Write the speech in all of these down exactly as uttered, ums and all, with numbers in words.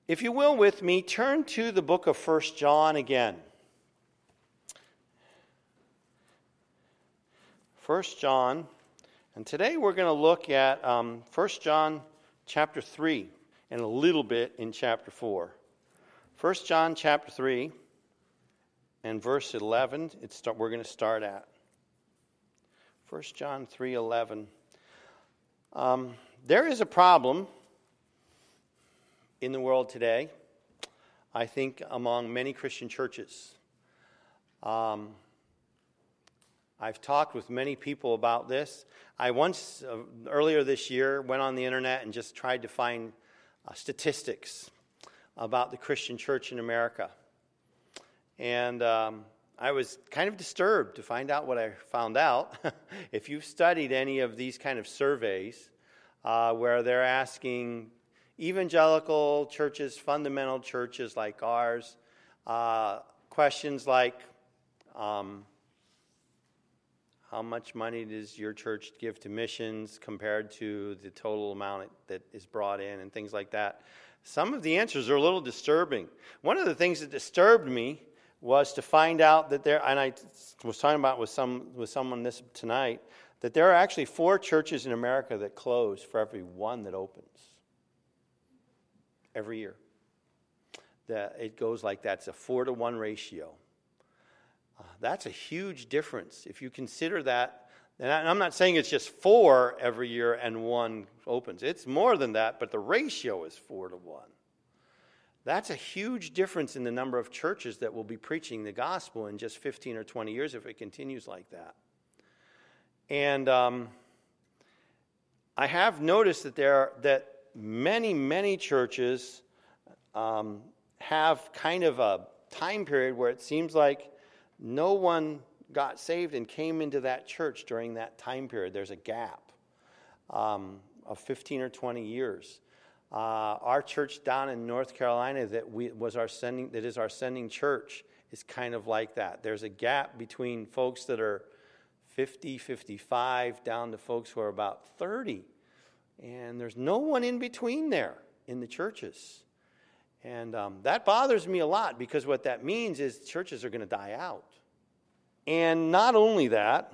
If you will with me, turn to the book of First John again. First John, and today we're going to look at um, First John chapter three and a little bit in chapter four. First John chapter three and verse eleven, it's start, we're going to start at. First John three eleven. Um, there is a problem in the world today, I think, among many Christian churches. Um, I've talked with many people about this. I once, uh, earlier this year, went on the internet and just tried to find uh, statistics about the Christian church in America. And um, I was kind of disturbed to find out what I found out. If you've studied any of these kind of surveys uh, where they're asking evangelical churches, fundamental churches like ours, uh, questions like, um, how much money does your church give to missions compared to the total amount that is brought in and things like that? Some of the answers are a little disturbing. One of the things that disturbed me was to find out that there, and I was talking about with some with someone this tonight, that there are actually four churches in America that close for every one that opens. Every year. That it goes like that. It's a four to one ratio. Uh, that's a huge difference. If you consider that, and I'm not saying it's just four every year and one opens. It's more than that, but the ratio is four to one. That's a huge difference in the number of churches that will be preaching the gospel in just fifteen or twenty years if it continues like that. And um, I have noticed that there are, that many, many churches um, have kind of a time period where it seems like no one got saved and came into that church during that time period. There's a gap um, of fifteen or twenty years. Uh, our church down in North Carolina that we was our sending that is our sending church is kind of like that. There's a gap between folks that are fifty, fifty-five down to folks who are about thirty. And there's no one in between there in the churches. And um, that bothers me a lot because what that means is churches are going to die out. And not only that,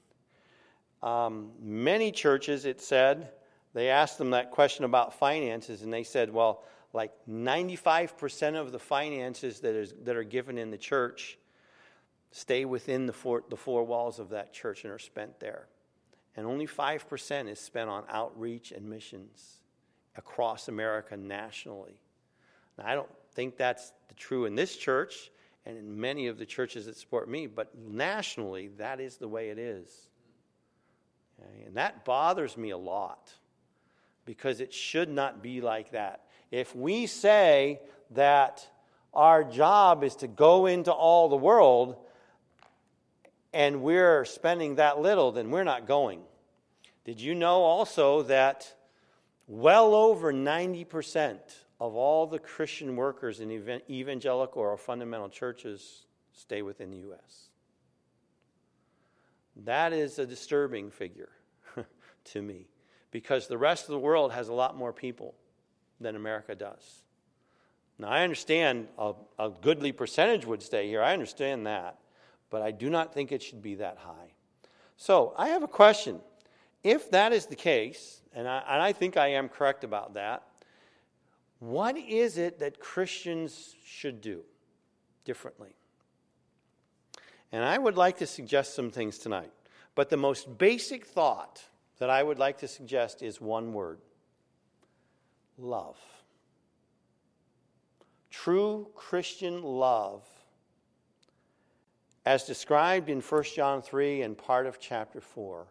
um, many churches, it said, they asked them that question about finances, and they said, well, like ninety-five percent of the finances that is that are given in the church stay within the four, the four walls of that church and are spent there. And only five percent is spent on outreach and missions across America nationally. Now, I don't think that's true in this church and in many of the churches that support me, but nationally, that is the way it is. Okay? And that bothers me a lot because it should not be like that. If we say that our job is to go into all the world and we're spending that little, then we're not going. Did you know also that well over ninety percent of all the Christian workers in evangelical or fundamental churches stay within the U S? That is a disturbing figure to me because the rest of the world has a lot more people than America does. Now, I understand a, a goodly percentage would stay here. I understand that. But I do not think it should be that high. So I have a question. If that is the case, and I, and I think I am correct about that, what is it that Christians should do differently? And I would like to suggest some things tonight. But the most basic thought that I would like to suggest is one word: love. True Christian love, as described in First John three and part of chapter four,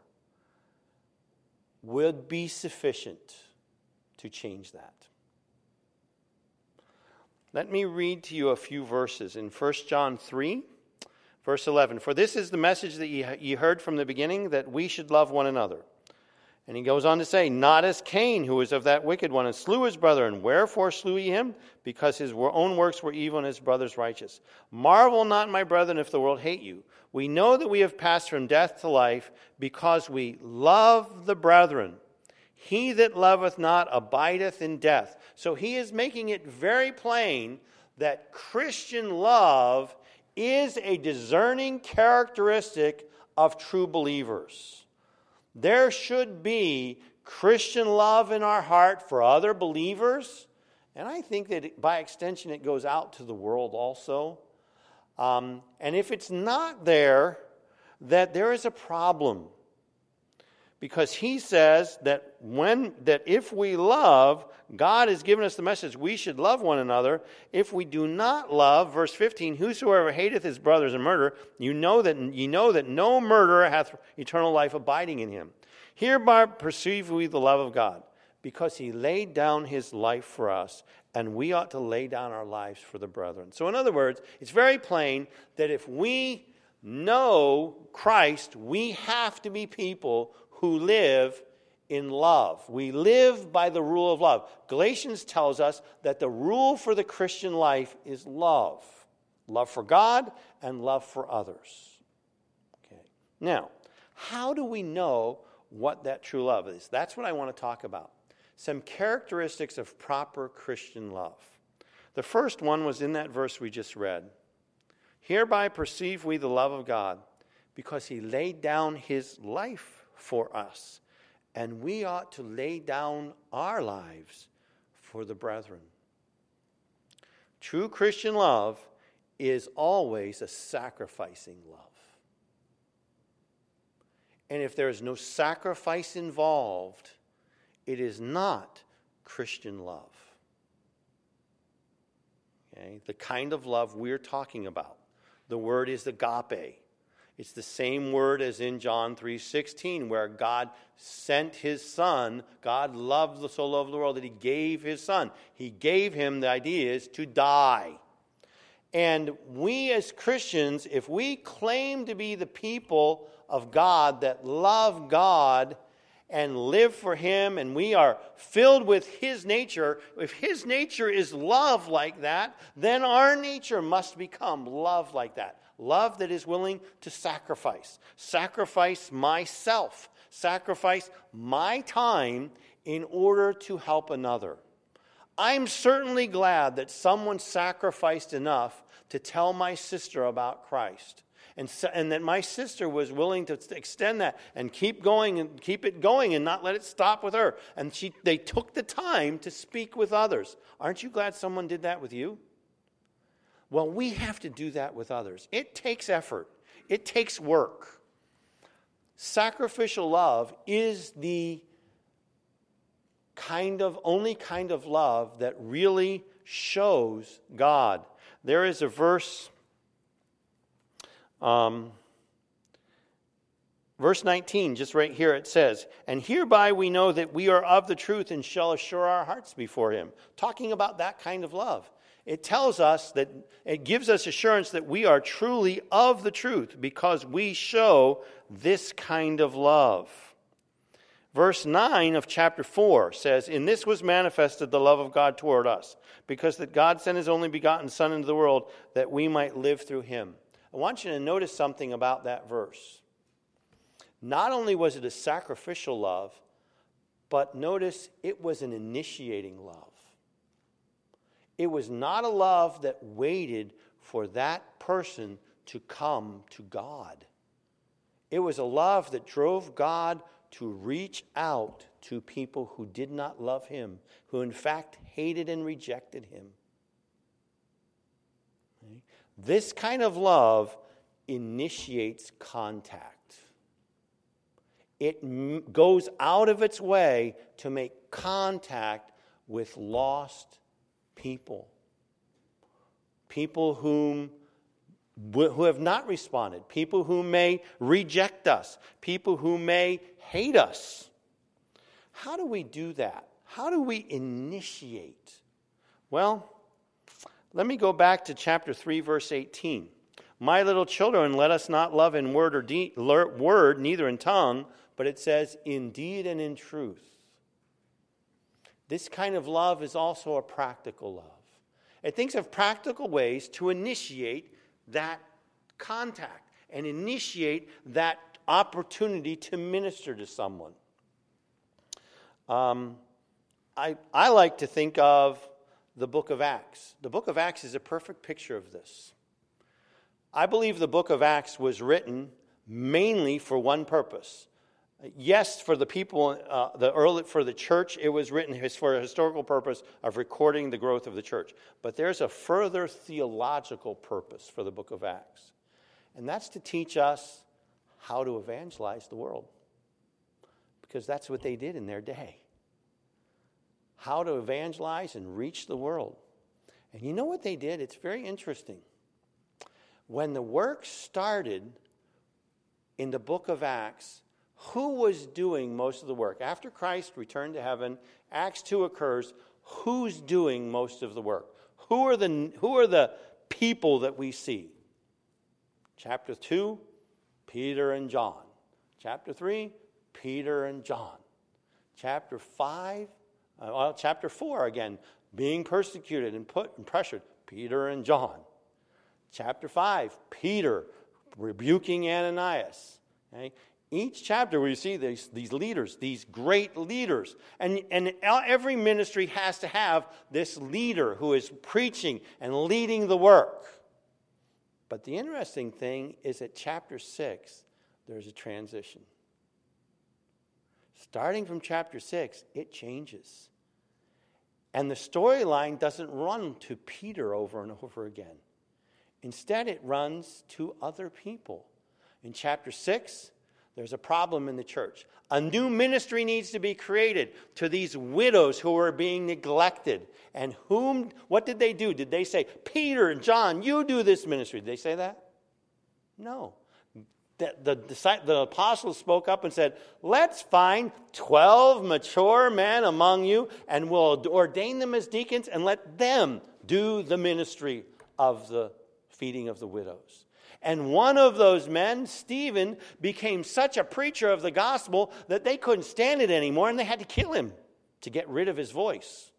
would be sufficient to change that. Let me read to you a few verses in First John three, verse eleven. For this is the message that ye heard from the beginning, that we should love one another. And he goes on to say, not as Cain, who was of that wicked one, and slew his brother. And wherefore slew he him? Because his own works were evil and his brother's righteous. Marvel not, my brethren, if the world hate you. We know that we have passed from death to life because we love the brethren. He that loveth not abideth in death. So he is making it very plain that Christian love is a discerning characteristic of true believers. There should be Christian love in our heart for other believers, and I think that by extension it goes out to the world also. Um, and if it's not there, that there is a problem. Because he says that when that if we love, God has given us the message we should love one another. If we do not love, verse fifteen, whosoever hateth his brother is a murderer. You know that you know that no murderer hath eternal life abiding in him. Hereby perceive we the love of God, because he laid down his life for us, and we ought to lay down our lives for the brethren. So in other words, it's very plain that if we know Christ, we have to be people who live in love. We live by the rule of love. Galatians tells us that the rule for the Christian life is love. Love for God and love for others. Okay. Now, how do we know what that true love is? That's what I want to talk about. Some characteristics of proper Christian love. The first one was in that verse we just read. Hereby perceive we the love of God, because he laid down his life for us, and we ought to lay down our lives for the brethren. True Christian love is always a sacrificing love. And if there is no sacrifice involved, it is not Christian love. Okay? The kind of love we're talking about. The word is agape. It's the same word as in John three sixteen, where God sent his son. God loved the so loved the world that he gave his son. He gave him, the idea is, to die. And we as Christians, if we claim to be the people of God that love God and live for him, and we are filled with his nature, if his nature is love like that, then our nature must become love like that. Love that is willing to sacrifice. Sacrifice myself. Sacrifice my time in order to help another. I'm certainly glad that someone sacrificed enough to tell my sister about Christ. And, so, and that my sister was willing to extend that and keep going and keep it going and not let it stop with her. And she, they took the time to speak with others. Aren't you glad someone did that with you? Well, we have to do that with others. It takes effort. It takes work. Sacrificial love is the kind of only kind of love that really shows God. There is a verse, um, verse nineteen, just right here it says, and hereby we know that we are of the truth and shall assure our hearts before him. Talking about that kind of love. It tells us that, it gives us assurance that we are truly of the truth because we show this kind of love. Verse nine of chapter four says, in this was manifested the love of God toward us, because that God sent his only begotten Son into the world that we might live through him. I want you to notice something about that verse. Not only was it a sacrificial love, but notice it was an initiating love. It was not a love that waited for that person to come to God. It was a love that drove God to reach out to people who did not love him, who in fact hated and rejected him. Okay? This kind of love initiates contact. It m- goes out of its way to make contact with lost people. People whom who have not responded, people who may reject us, people who may hate us. How do we do that? How do we initiate? Well, let me go back to chapter three, verse eighteen. My little children, let us not love in word or de- word, neither in tongue, but it says in deed and in truth. This kind of love is also a practical love. It thinks of practical ways to initiate that contact and initiate that opportunity to minister to someone. Um, I, I like to think of the book of Acts. The book of Acts is a perfect picture of this. I believe the book of Acts was written mainly for one purpose. Yes, for the people, uh, the early, for the church, it was written for a historical purpose of recording the growth of the church. But there's a further theological purpose for the book of Acts. And that's to teach us how to evangelize the world. Because that's what they did in their day. How to evangelize and reach the world. And you know what they did? It's very interesting. When the work started in the book of Acts, who was doing most of the work? After Christ returned to heaven, Acts two occurs. Who's doing most of the work? Who are the, who are the people that we see? Chapter two, Peter and John. Chapter three, Peter and John. Chapter five, uh, well, chapter four again, being persecuted and put and pressured, Peter and John. Chapter five, Peter rebuking Ananias. Okay? Each chapter where you see these, these leaders, these great leaders. And, and every ministry has to have this leader who is preaching and leading the work. But the interesting thing is at chapter six, there's a transition. Starting from chapter six, it changes. And the storyline doesn't run to Peter over and over again. Instead, it runs to other people. In chapter six, there's a problem in the church. A new ministry needs to be created to these widows who are being neglected. And whom, what did they do? Did they say, Peter and John, you do this ministry? Did they say that? No. The, the, the apostles spoke up and said, let's find twelve mature men among you, and we'll ordain them as deacons, and let them do the ministry of the feeding of the widows. And one of those men, Stephen, became such a preacher of the gospel that they couldn't stand it anymore, and they had to kill him to get rid of his voice.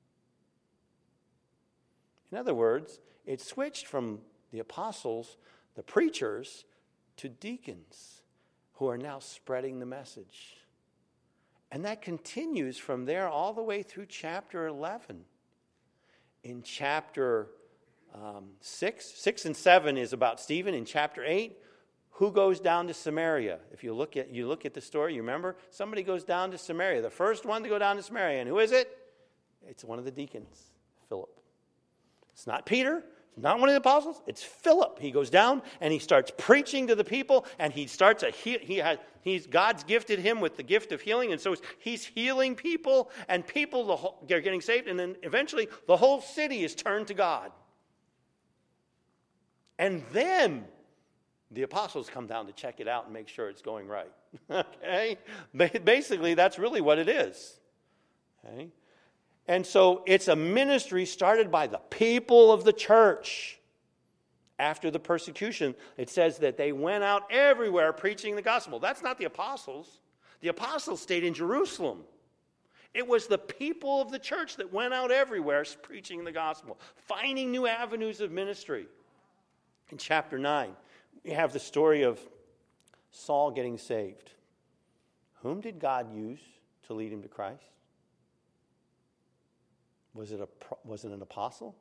In other words, it switched from the apostles, the preachers, to deacons who are now spreading the message. And that continues from there all the way through chapter eleven. In chapter um, six, six and seven is about Stephen. In chapter eight, who goes down to Samaria? If you look at you look at the story, you remember somebody goes down to Samaria. The first one to go down to Samaria, and who is it? It's one of the deacons, Philip. It's not Peter. It's not one of the apostles. It's Philip. He goes down and he starts preaching to the people, and he starts a he, he has he's God's gifted him with the gift of healing, and so he's healing people, and people the whole, they're getting saved, and then eventually the whole city is turned to God. And then the apostles come down to check it out and make sure it's going right. Okay? Basically, that's really what it is. Okay? And so it's a ministry started by the people of the church. After the persecution, it says that they went out everywhere preaching the gospel. That's not the apostles. The apostles stayed in Jerusalem. It was the people of the church that went out everywhere preaching the gospel, finding new avenues of ministry. In chapter nine, we have the story of Saul getting saved. Whom did God use to lead him to Christ? Was it a was it an apostle?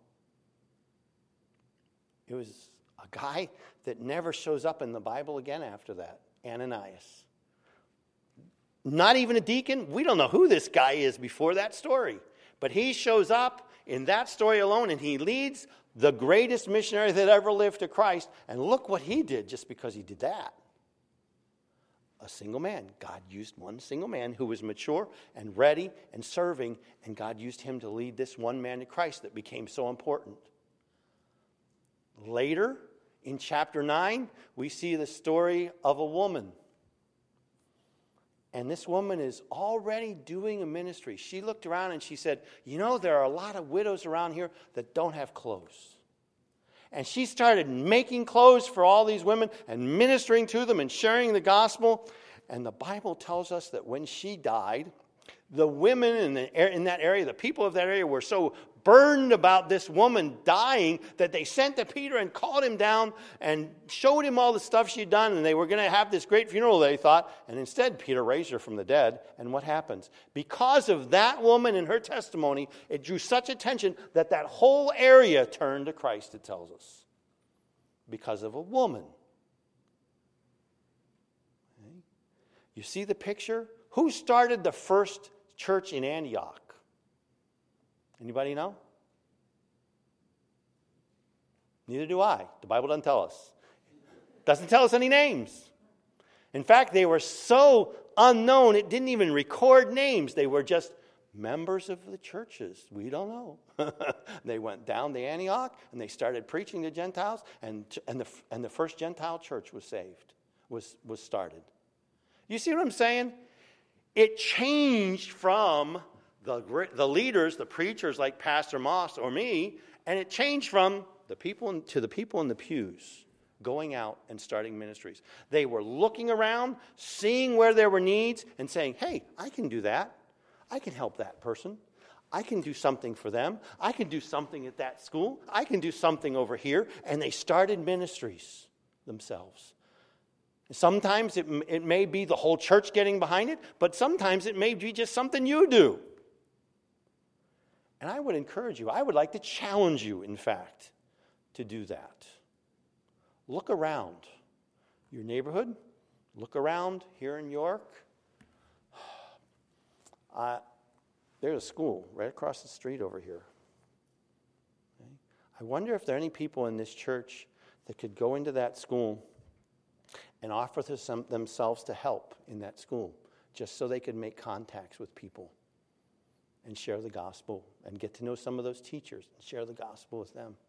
It was a guy that never shows up in the Bible again after that, Ananias. Not even a deacon. We don't know who this guy is before that story. But he shows up in that story alone, and he leads the greatest missionary that ever lived to Christ. And look what he did just because he did that. A single man. God used one single man who was mature and ready and serving, and God used him to lead this one man to Christ that became so important. Later, in chapter nine, we see the story of a woman. And this woman is already doing a ministry. She looked around and she said, you know, there are a lot of widows around here that don't have clothes. And she started making clothes for all these women and ministering to them and sharing the gospel. And the Bible tells us that when she died, the women in, the, in that area, the people of that area were so burdened about this woman dying that they sent to Peter and called him down and showed him all the stuff she'd done, and they were going to have this great funeral, they thought. And instead, Peter raised her from the dead. And what happens? Because of that woman and her testimony, it drew such attention that that whole area turned to Christ, it tells us. Because of a woman. Okay. You see the picture? Who started the first church in Antioch? Anybody know? Neither do I. The Bible doesn't tell us. Doesn't tell us any names. In fact, they were so unknown, it didn't even record names. They were just members of the churches. We don't know. They went down to Antioch, and they started preaching to Gentiles, and, and, the, and the first Gentile church was saved, was, was started. You see what I'm saying? It changed from the, the leaders, the preachers like Pastor Moss or me, and it changed from the people in, to the people in the pews going out and starting ministries. They were looking around, seeing where there were needs, and saying, hey, I can do that. I can help that person. I can do something for them. I can do something at that school. I can do something over here. And they started ministries themselves. Sometimes it, it may be the whole church getting behind it, but sometimes it may be just something you do. And I would encourage you, I would like to challenge you, in fact, to do that. Look around your neighborhood. Look around here in York. Uh, there's a school right across the street over here. Okay? I wonder if there are any people in this church that could go into that school and offer to some, themselves to help in that school, just so they could make contacts with people and share the gospel and get to know some of those teachers and share the gospel with them.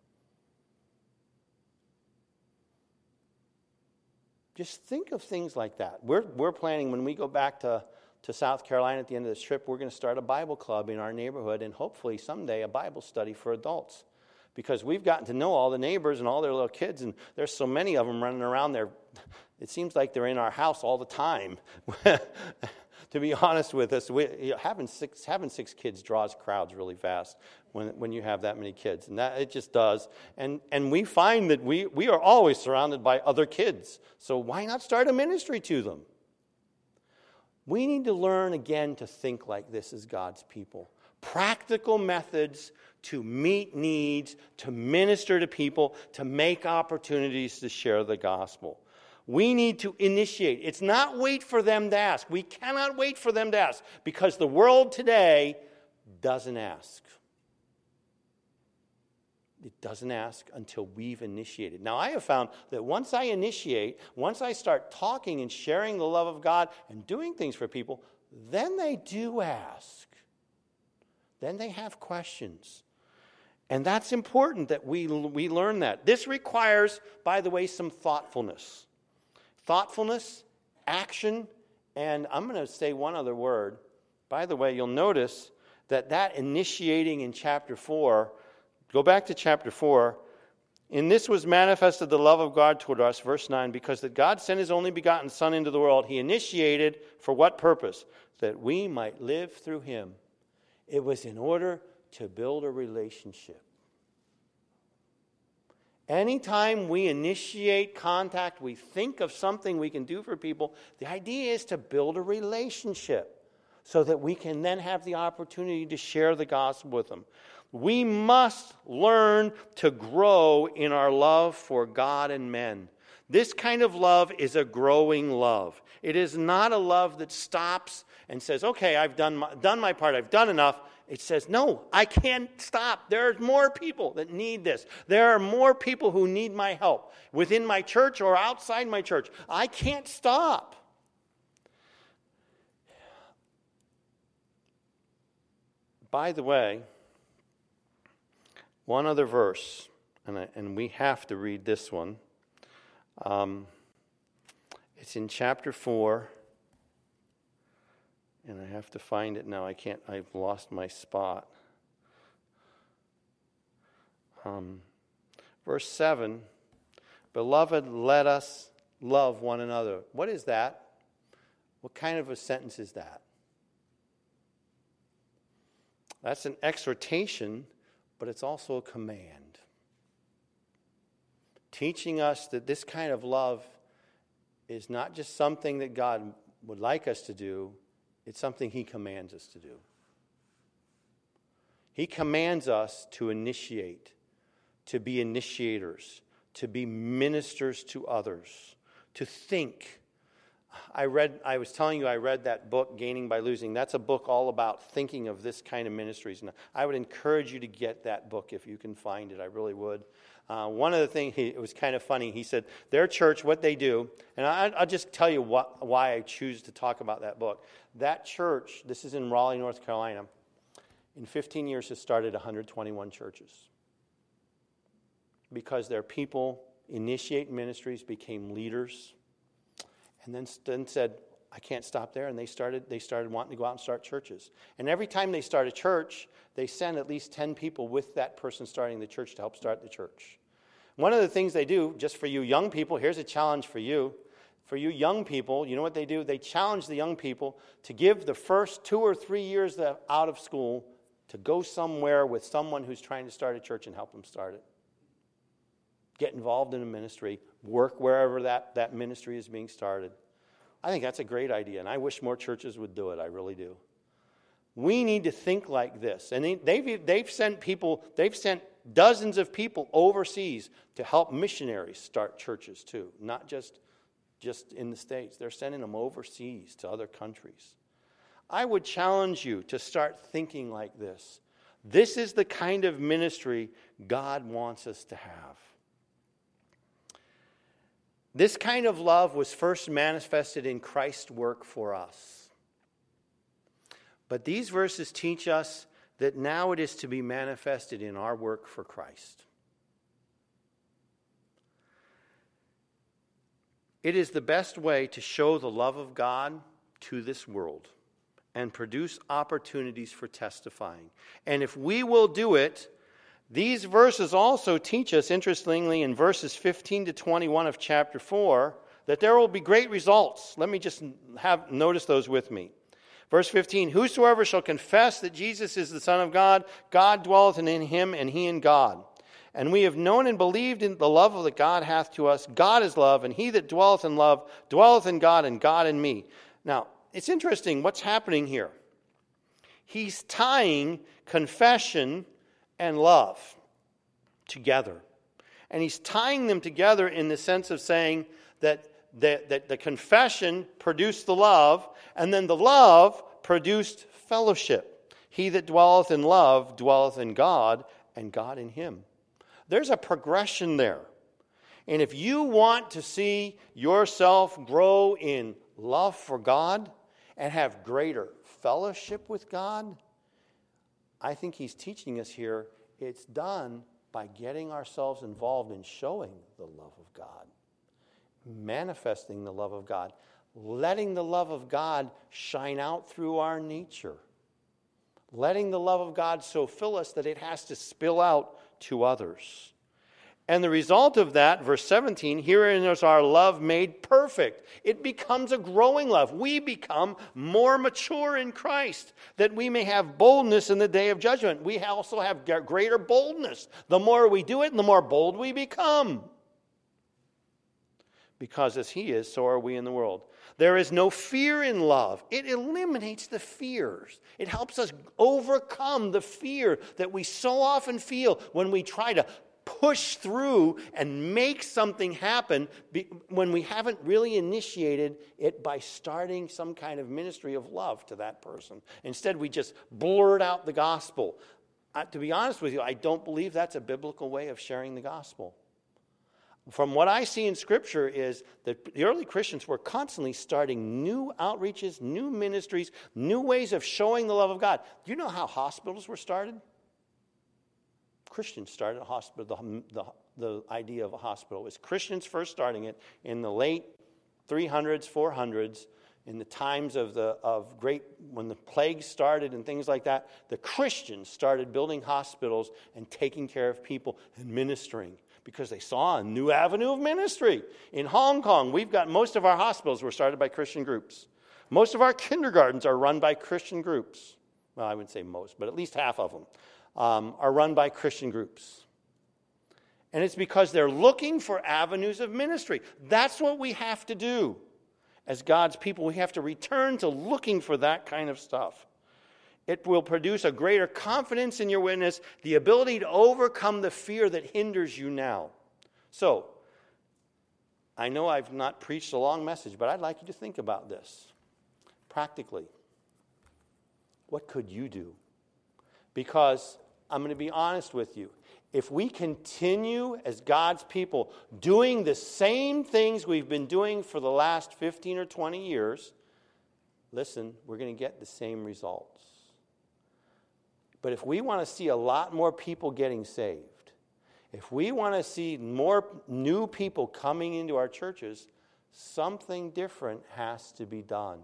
Just think of things like that. We're, we're planning, when we go back to, to South Carolina at the end of this trip, we're going to start a Bible club in our neighborhood and hopefully someday a Bible study for adults. Because we've gotten to know all the neighbors and all their little kids, and there's so many of them running around there. It seems like they're in our house all the time. To be honest with us, we, you know, having six having six kids draws crowds really fast when when you have that many kids, and that it just does. And and we find that we we are always surrounded by other kids. So why not start a ministry to them? We need to learn again to think like this as God's people. Practical methods to meet needs, to minister to people, to make opportunities to share the gospel. We need to initiate. It's not wait for them to ask. We cannot wait for them to ask because the world today doesn't ask. It doesn't ask until we've initiated. Now, I have found that once I initiate, once I start talking and sharing the love of God and doing things for people, then they do ask. Then they have questions. And that's important that we, we learn that. This requires, by the way, some thoughtfulness. Thoughtfulness, action, and I'm going to say one other word. By the way, you'll notice that that initiating in chapter four, go back to chapter four, in this was manifested the love of God toward us, verse nine, because that God sent his only begotten Son into the world. He initiated for what purpose? That we might live through him. It was in order to build a relationship. Anytime we initiate contact, we think of something we can do for people, the idea is to build a relationship so that we can then have the opportunity to share the gospel with them. We must learn to grow in our love for God and men. This kind of love is a growing love. It is not a love that stops and says, okay, I've done my, done my part, I've done enough. It says, no, I can't stop. There are more people that need this. There are more people who need my help within my church or outside my church. I can't stop. By the way, one other verse, and, I, and we have to read this one. Um, it's in chapter four. And I have to find it now. I can't, I've lost my spot. Um, verse seven, beloved, let us love one another. What is that? What kind of a sentence is that? That's an exhortation but it's also a command. Teaching us that this kind of love is not just something that God would like us to do, it's something He commands us to do. He commands us to initiate, to be initiators, to be ministers to others, to think. I read, I was telling you I read that book, Gaining by Losing. That's a book all about thinking of this kind of ministries. And I would encourage you to get that book if you can find it. I really would. Uh, one of the things, he, it was kind of funny. He said, their church, what they do, and I, I'll just tell you what, why I choose to talk about that book. That church, this is in Raleigh, North Carolina, in fifteen years has started one hundred twenty-one churches. Because their people initiate ministries, became leaders, and then, then said, I can't stop there. And they started, they started wanting to go out and start churches. And every time they start a church, they send at least ten people with that person starting the church to help start the church. One of the things they do, just for you young people, here's a challenge for you. For you young people, you know what they do? They challenge the young people to give the first two or three years out of school to go somewhere with someone who's trying to start a church and help them start it. Get involved in a ministry, work wherever that, that ministry is being started. I think that's a great idea, and I wish more churches would do it. I really do. We need to think like this. And they, they've, they've sent people, they've sent dozens of people overseas to help missionaries start churches too, not just, just in the States. They're sending them overseas to other countries. I would challenge you to start thinking like this. This is the kind of ministry God wants us to have. This kind of love was first manifested in Christ's work for us. But these verses teach us that now it is to be manifested in our work for Christ. It is the best way to show the love of God to this world and produce opportunities for testifying. And if we will do it, these verses also teach us, interestingly, in verses fifteen to twenty-one of chapter four, that there will be great results. Let me just have notice those with me. Verse fifteen, whosoever shall confess that Jesus is the Son of God, God dwelleth in him, and he in God. And we have known and believed in the love that God hath to us. God is love, and he that dwelleth in love dwelleth in God, and God in me. Now, it's interesting what's happening here. He's tying confession and love together. And he's tying them together in the sense of saying that the, that the confession produced the love, and then the love produced fellowship. He that dwelleth in love dwelleth in God, and God in him. There's a progression there. And if you want to see yourself grow in love for God and have greater fellowship with God, I think he's teaching us here it's done by getting ourselves involved in showing the love of God, manifesting the love of God, letting the love of God shine out through our nature, letting the love of God so fill us that it has to spill out to others. And the result of that, verse seventeen, herein is our love made perfect. It becomes a growing love. We become more mature in Christ, that we may have boldness in the day of judgment. We also have greater boldness. The more we do it, the more bold we become. Because as he is, so are we in the world. There is no fear in love. It eliminates the fears. It helps us overcome the fear that we so often feel when we try to push through and make something happen when we haven't really initiated it by starting some kind of ministry of love to that person. Instead, we just blurt out the gospel. Uh, to be honest with you, I don't believe that's a biblical way of sharing the gospel. From what I see in Scripture is that the early Christians were constantly starting new outreaches, new ministries, new ways of showing the love of God. Do you know how hospitals were started? Christians started a hospital. The, the, the idea of a hospital was Christians first starting it in the late three hundreds, four hundreds, in the times of the of great when the plague started and things like that. The Christians started building hospitals and taking care of people and ministering because they saw a new avenue of ministry. In Hong Kong, we've got most of our hospitals were started by Christian groups. Most of our kindergartens are run by Christian groups. Well, I wouldn't say most, but at least half of them. um, are run by Christian groups. And it's because they're looking for avenues of ministry. That's what we have to do. As God's people, we have to return to looking for that kind of stuff. It will produce a greater confidence in your witness, the ability to overcome the fear that hinders you now. So, I know I've not preached a long message, but I'd like you to think about this. Practically, what could you do? Because I'm going to be honest with you. If we continue as God's people doing the same things we've been doing for the last fifteen or twenty years, listen, we're going to get the same results. But if we want to see a lot more people getting saved, if we want to see more new people coming into our churches, something different has to be done.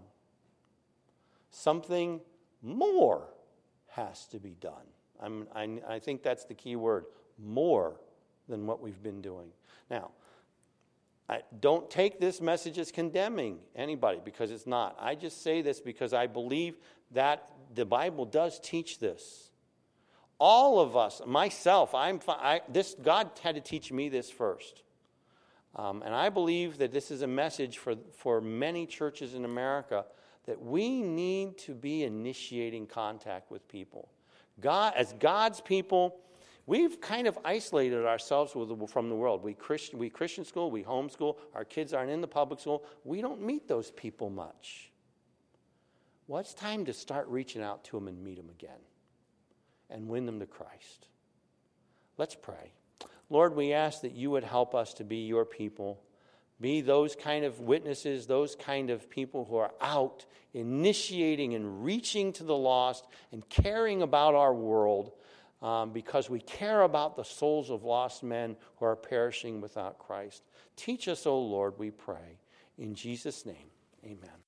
Something more has to be done. I'm, I, I think that's the key word, more than what we've been doing. Now, I don't take this message as condemning anybody, because it's not. I just say this because I believe that the Bible does teach this. All of us, myself, I'm I, this. God had to teach me this first. Um, and I believe that this is a message for, for many churches in America, that we need to be initiating contact with people. God, as God's people, we've kind of isolated ourselves with, from the world. We Christian, we Christian school, we homeschool, our kids aren't in the public school. We don't meet those people much. Well, it's time to start reaching out to them and meet them again and win them to Christ. Let's pray. Lord, we ask that you would help us to be your people, be those kind of witnesses, those kind of people who are out initiating and reaching to the lost and caring about our world, um, because we care about the souls of lost men who are perishing without Christ. Teach us, O Lord, we pray. In Jesus' name, amen.